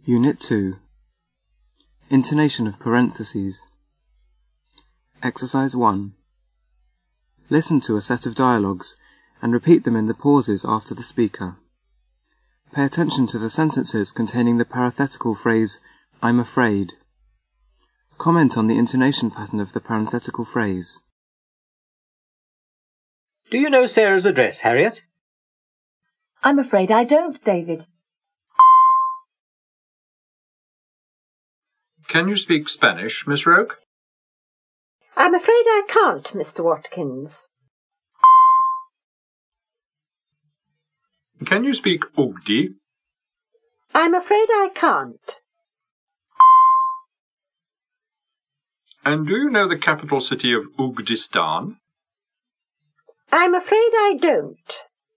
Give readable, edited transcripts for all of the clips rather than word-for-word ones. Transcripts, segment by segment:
Unit 2. Intonation of parentheses. Exercise 1. Listen to a set of dialogues and repeat them in the pauses after the speaker. Pay attention to the sentences containing the parenthetical phrase, I'm afraid. Comment on the intonation pattern of the parenthetical phrase. Do you know Sarah's address, Harriet? I'm afraid I don't, David. Can you speak Spanish, Miss Roke? I'm afraid I can't, Mr. Watkins. Can you speak Ugdi? I'm afraid I can't. And do you know the capital city of Ugdistan? I'm afraid I don't.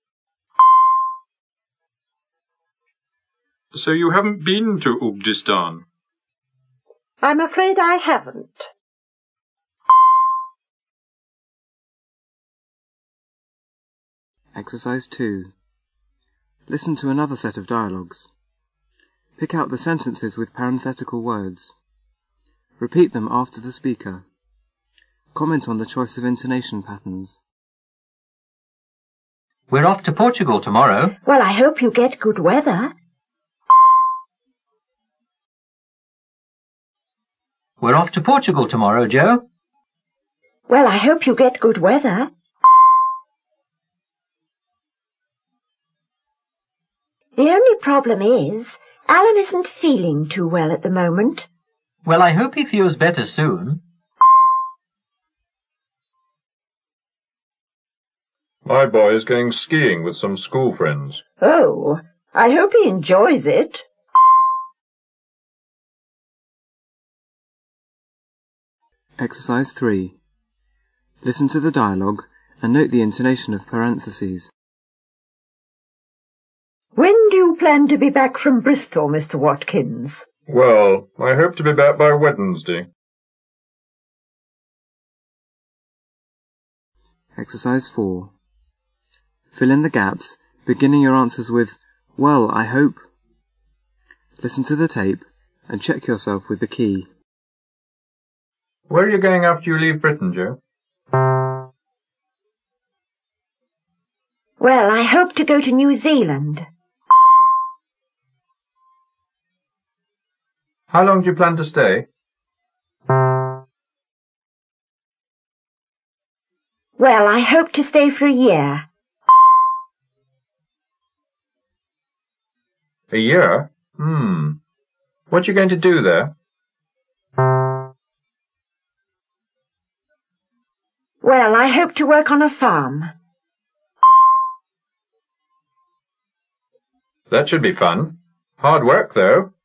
So you haven't been to Ugdistan? I'm afraid I haven't. Exercise 2. Listen to another set of dialogues. Pick out the sentences with parenthetical words. Repeat them after the speaker. Comment on the choice of intonation patterns. We're off to Portugal tomorrow. Well, I hope you get good weather. We're off to Portugal tomorrow, Joe. Well, I hope you get good weather. The only problem is, Alan isn't feeling too well at the moment. Well, I hope he feels better soon. My boy is going skiing with some school friends. Oh, I hope he enjoys it. Exercise 3. Listen to the dialogue and note the intonation of parentheses. When do you plan to be back from Bristol, Mr. Watkins? Well, I hope to be back by Wednesday. Exercise 4. Fill in the gaps, beginning your answers with, well, I hope. Listen to the tape and check yourself with the key. Where are you going after you leave Britain, Joe? Well, I hope to go to New Zealand. How long do you plan to stay? Well, I hope to stay for a year. A year? What are you going to do there? Well, I hope to work on a farm. That should be fun. Hard work, though.